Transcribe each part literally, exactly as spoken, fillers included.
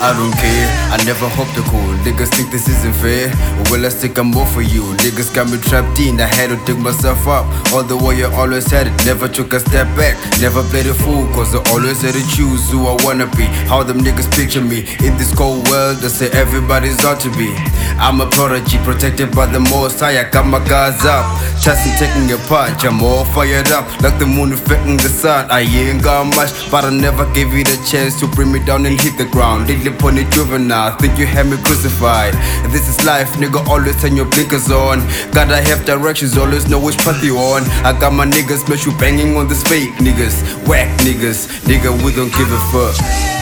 I don't care, I never hope to cool. Niggas think this isn't fair, well I stick I'm more for you. Niggas got me trapped in, I had to dig myself up. All the way I always had it, never took a step back. Never played a fool, cause I always had to choose who I wanna be. How them niggas picture me, in this cold world they say everybody's ought to be. I'm a prodigy, protected by the most high, I got my guards up. Chasing taking a punch, I'm all fired up. Like the moon reflecting the sun, I ain't got much, but I never gave you the chance to bring me down and hit the ground. Lately pony juvenile, think you had me crucified. This is life, nigga, always turn your blinkers on. Gotta have directions, always know which path you on. I got my niggas, but you banging on this fake niggas. Whack niggas, nigga, we don't give a fuck.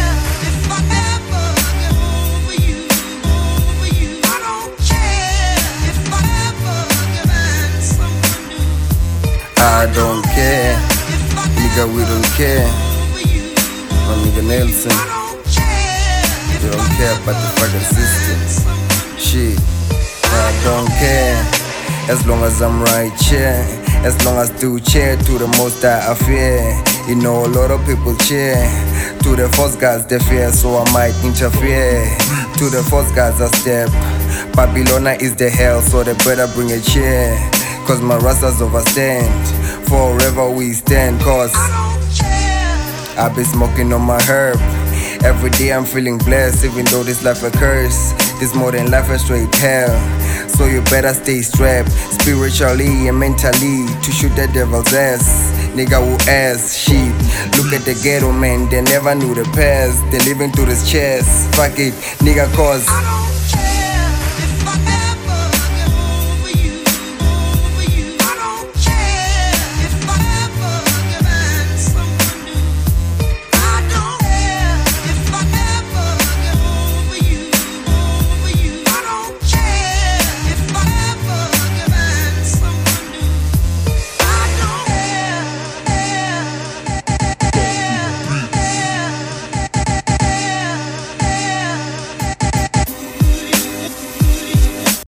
I don't care, nigga, we don't care. My nigga Nelson, we don't care about the fucking system. Shit, I don't care, as long as I'm right here. As long as do cheer to the most that I fear. You know a lot of people cheer to the false gods they fear, so I might interfere. To the false gods I step. Babylon is the hell, so they better bring a chair. Cause my rastas overstand, forever we stand. Cause I be smoking on my herb. Every day I'm feeling blessed, even though this life a curse. This more than life a straight hell, so you better stay strapped, spiritually and mentally, to shoot the devil's ass. Nigga who ass shit. Look at the ghetto man, they never knew the past. They living through this chest. Fuck it, nigga, cause